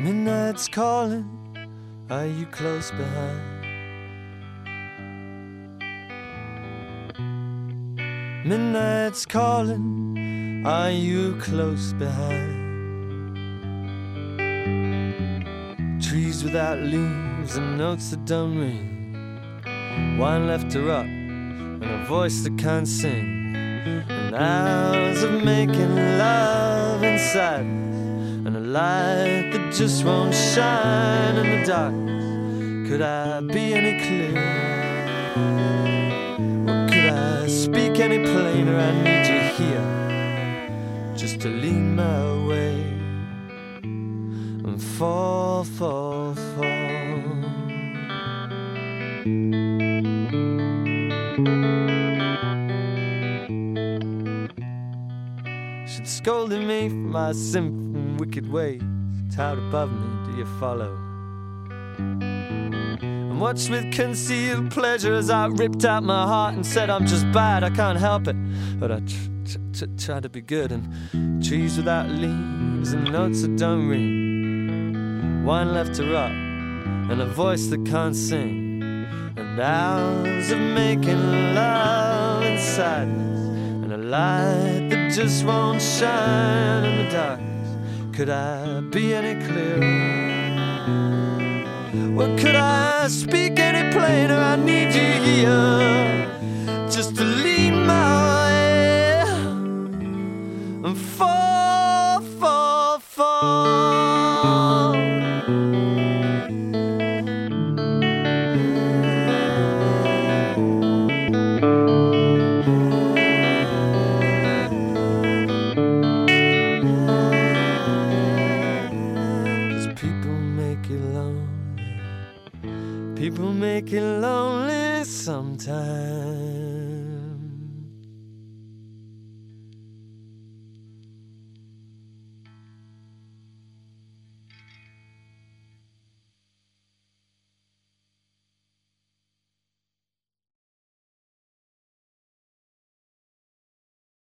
Midnight's calling, are you close behind? Midnight's calling, are you close behind? Trees without leaves and notes that don't ring, wine left her up and a voice that can't sing, and hours of making love inside, and a light that just won't shine in the darkness. Could I be any clearer? Or could I speak any plainer? I need you here, just to lead my way and fall, fall, fall. She'd scolded me for my sinful and wicked ways, towed above me, do you follow? And watched with concealed pleasure as I ripped out my heart and said I'm just bad, I can't help it. But I tried to be good, and trees without leaves and notes that don't ring, wine left her up and a voice that can't sing, and hours of making love in sadness, and a light that just won't shine in the darkness. Could I be any clearer? Or could I speak any plainer? I need you here, just to lead my way and fall, fall, fall. People make it lonely sometimes.